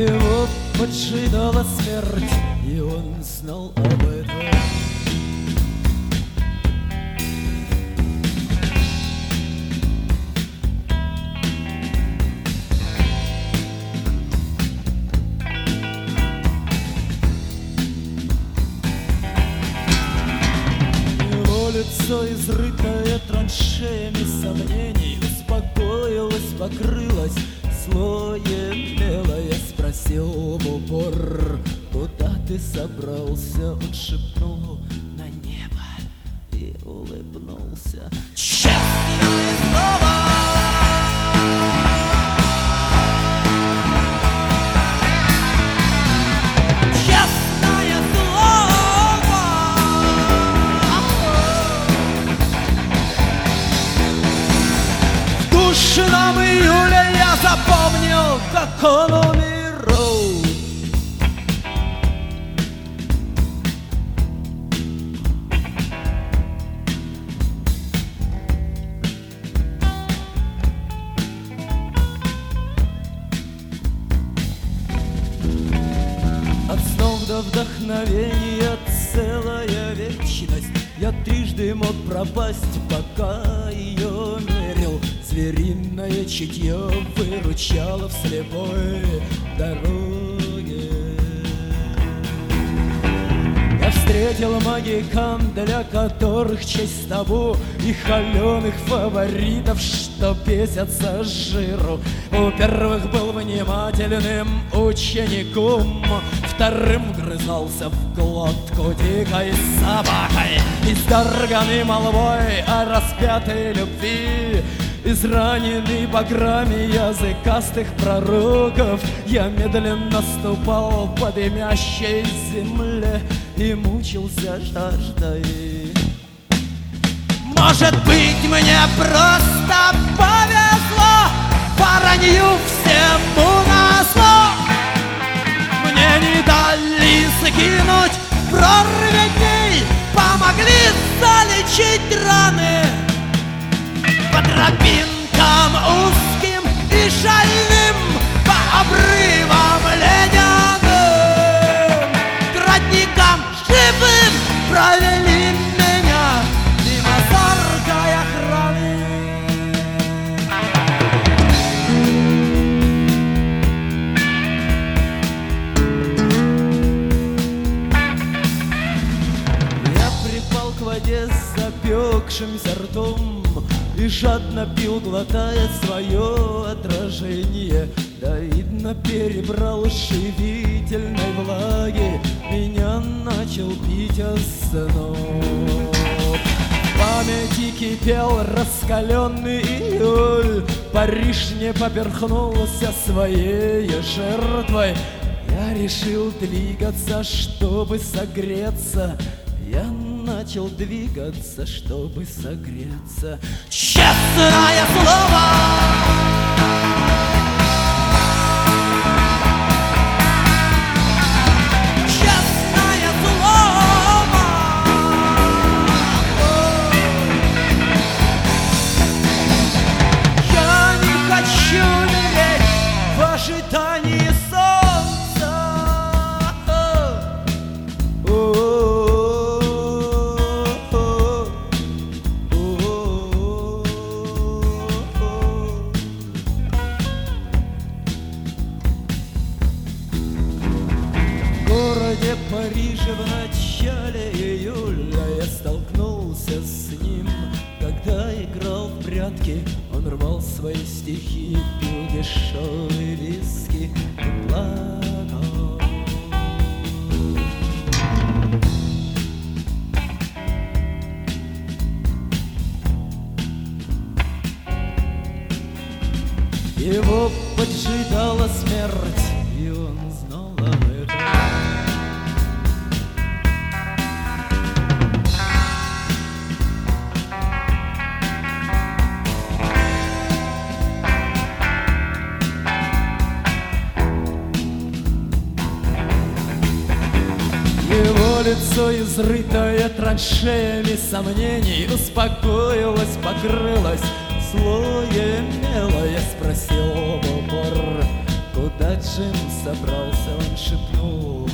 Его поджидала смерть, и он знал об этом. Его лицо, изрытое траншеями сомнений, успокоилось, покрылось слоем мела. Я спросил в упор: куда ты собрался? Он шепнул: на небо, и улыбнулся. Честное слово! Честное слово! В душном июле я запомнил, как он умирал. От снов до вдохновения целая вечность. Я трижды мог пропасть, пока ее мерил. Звериное чутье выручало в слепой дороге. Я встретил магикан, для которых честь табу, и холеных фаворитов, что бесятся с жиру. У первых был внимательным учеником, вторым вгрызался в глотку дикой собакой. Исторганный молвой о распятой любви, израненный баграми языкастых пророков, я медленно ступал по дымящей земле и мучился жаждой. Может быть, мне просто повезло, воронью всему назло. Мне не дали сгинуть в прорве дней, помогли залечить раны. По тропинкам узким и шальным, по обрывам ледяным, к родникам живым провели меня мимо зоркой охраны. Я припал к воде с запекшимся ртом и жадно пил, глотая свое отражение. Да, видно, перебрал живительной влаги, меня начал бить озноб. В памяти кипел раскаленный июль, Париж не поперхнулся своей жертвой. Я решил двигаться, чтобы согреться. Я начал двигаться, чтобы согреться. Честное слово! Честное слово! Я не хочу умереть в ожидании солнца. В Париже в начале июля я столкнулся с ним, когда играл в прятки. Он рвал свои стихи, пил дешевые виски и плакал. Его поджидала смерть, и он знал об этом. Его лицо, изрытое траншеями сомнений, успокоилось, покрылось слоем мела. Я спросил в упор: куда Джим собрался, он шепнул: